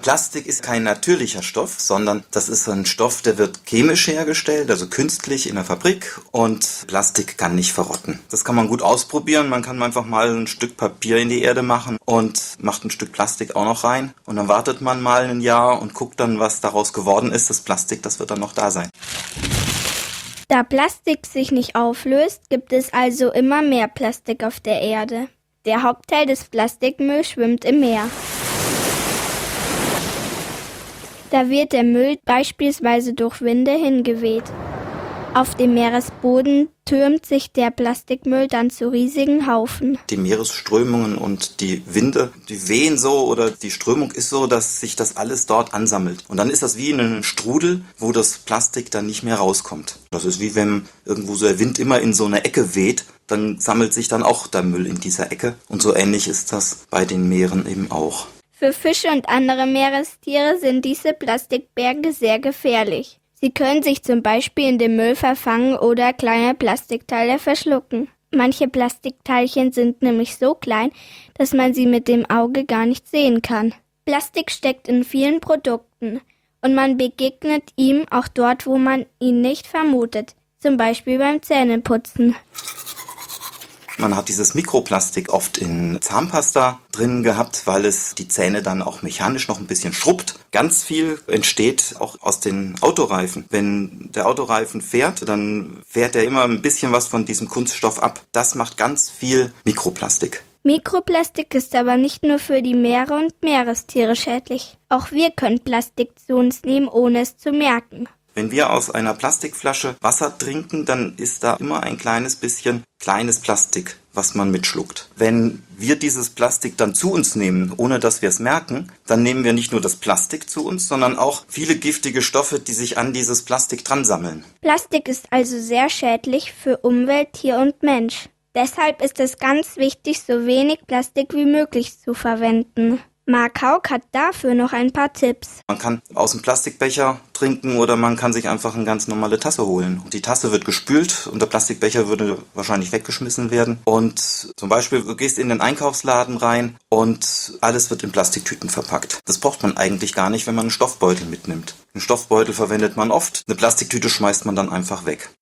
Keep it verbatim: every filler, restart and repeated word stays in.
Plastik ist kein natürlicher Stoff, sondern das ist ein Stoff, der wird chemisch hergestellt, also künstlich in der Fabrik, und Plastik kann nicht verrotten. Das kann man gut ausprobieren. Man kann einfach mal ein Stück Papier in die Erde machen und macht ein Stück Plastik auch noch rein und dann wartet man mal ein Jahr und guckt dann, was daraus geworden ist. Das Plastik, das wird dann noch da sein. Da Plastik sich nicht auflöst, gibt es also immer mehr Plastik auf der Erde. Der Hauptteil des Plastikmülls schwimmt im Meer. Da wird der Müll beispielsweise durch Winde hingeweht. Auf dem Meeresboden türmt sich der Plastikmüll dann zu riesigen Haufen. Die Meeresströmungen und die Winde, die wehen so oder die Strömung ist so, dass sich das alles dort ansammelt. Und dann ist das wie in einem Strudel, wo das Plastik dann nicht mehr rauskommt. Das ist wie wenn irgendwo so der Wind immer in so eine Ecke weht, dann sammelt sich dann auch der Müll in dieser Ecke. Und so ähnlich ist das bei den Meeren eben auch. Für Fische und andere Meerestiere sind diese Plastikberge sehr gefährlich. Sie können sich zum Beispiel in dem Müll verfangen oder kleine Plastikteile verschlucken. Manche Plastikteilchen sind nämlich so klein, dass man sie mit dem Auge gar nicht sehen kann. Plastik steckt in vielen Produkten und man begegnet ihm auch dort, wo man ihn nicht vermutet, zum Beispiel beim Zähneputzen. Man hat dieses Mikroplastik oft in Zahnpasta drin gehabt, weil es die Zähne dann auch mechanisch noch ein bisschen schrubbt. Ganz viel entsteht auch aus den Autoreifen. Wenn der Autoreifen fährt, dann fährt er immer ein bisschen was von diesem Kunststoff ab. Das macht ganz viel Mikroplastik. Mikroplastik ist aber nicht nur für die Meere und Meerestiere schädlich. Auch wir können Plastik zu uns nehmen, ohne es zu merken. Wenn wir aus einer Plastikflasche Wasser trinken, dann ist da immer ein kleines bisschen kleines Plastik, was man mitschluckt. Wenn wir dieses Plastik dann zu uns nehmen, ohne dass wir es merken, dann nehmen wir nicht nur das Plastik zu uns, sondern auch viele giftige Stoffe, die sich an dieses Plastik dran sammeln. Plastik ist also sehr schädlich für Umwelt, Tier und Mensch. Deshalb ist es ganz wichtig, so wenig Plastik wie möglich zu verwenden. Mark Haug hat dafür noch ein paar Tipps. Man kann aus dem Plastikbecher trinken oder man kann sich einfach eine ganz normale Tasse holen. Und die Tasse wird gespült und der Plastikbecher würde wahrscheinlich weggeschmissen werden. Und zum Beispiel, du gehst in den Einkaufsladen rein und alles wird in Plastiktüten verpackt. Das braucht man eigentlich gar nicht, wenn man einen Stoffbeutel mitnimmt. Einen Stoffbeutel verwendet man oft, eine Plastiktüte schmeißt man dann einfach weg.